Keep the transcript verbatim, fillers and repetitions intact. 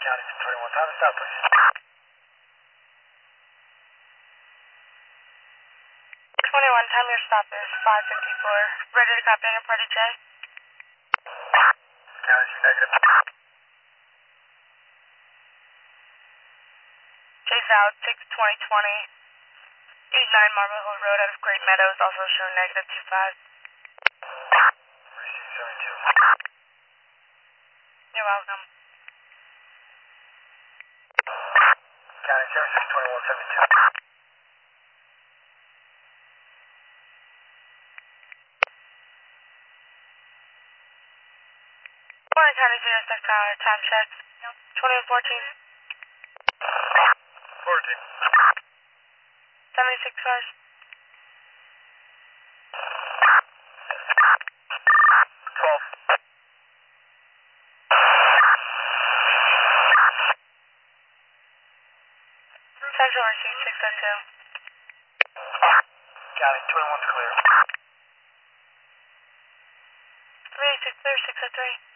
County two twenty-one, time to stop, please. twenty-one, time your stop is five fifty-four. Ready to copy on your party, Jay? County two negative. Jay's out, six twenty twenty. eight nine Marble Hill Road out of Great Meadows, also showing negative two five. Receive seventy-two. You're welcome. County zero six twenty-one seventy-two. Morning, County zero six hour, time check. twenty-one fourteen. fourteen. seventy-six cars. twelve. Central receipt six oh two. County twenty-one's clear. three eight six clear, six oh three.